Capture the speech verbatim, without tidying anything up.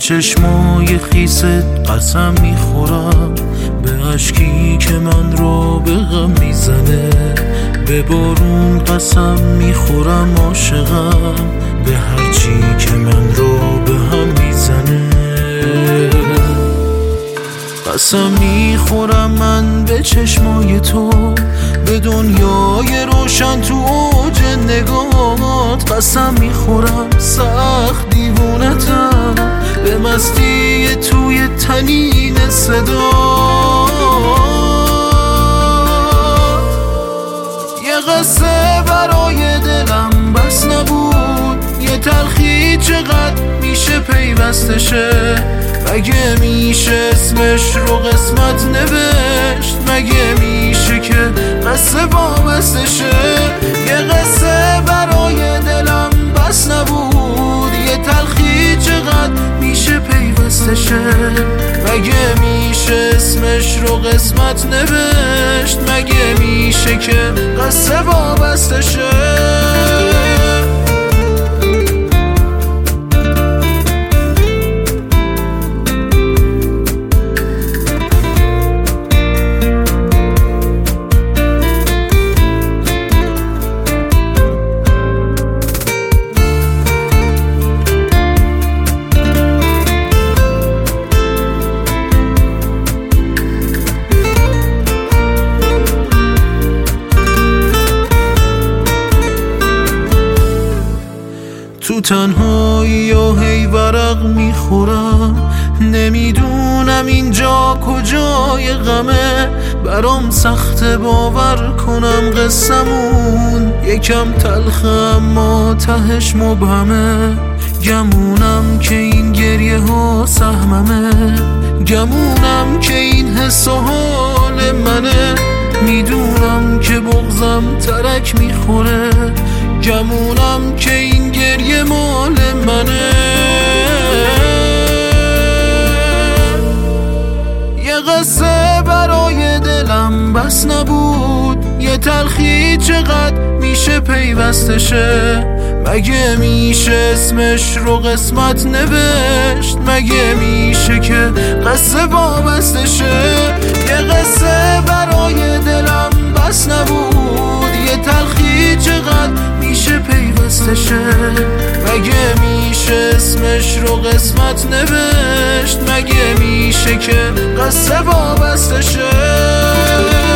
چشمای خیست قسم میخورم، به اشکی که من رو به غم میزنه، به بارون قسم میخورم عاشقم، به هرچی که من رو به هم میزنه. قسم میخورم من به چشمای تو، به دنیای روشن تو اوج نگاهات. قسم میخورم سخت دیوونتم، به مستی توی تنین صدا. یه قصه برای دلم بس نبود، یه تلخی چقدر میشه پیوستشه. مگه میشه اسمش رو قسمت نوشت؟ مگه میشه که قصه وابستشه؟ یه قصه برای دلم بس نبود، یه تلخی چقدر میشه پیوستشه. مگه میشه اسمش رو قسمت نوشت؟ مگه میشه که قصه وابستشه؟ تو تنهایی یا هی ورق میخورم، نمیدونم اینجا کجای غمه. برام سخت باور کنم قصمون یکم تلخه اما تهش مبهمه. گمونم که این گریه ها سهممه، گمونم که این حس و حال منه. میدونم که بغضم ترک میخوره، گمونم که این گریه مال منه. یه قصه برای دلم بس نبود، یه تلخی چقدر میشه پیوستشه. مگه میشه اسمش رو قسمت نوشت؟ مگه میشه که قصه وابستشه؟ یه قصه برای دلم بس نبود، یه تلخی چقدر میشه پیوستشه. مگه میشه اسمش رو قسمت نوشت؟ مگه میشه که قصه وابستشه؟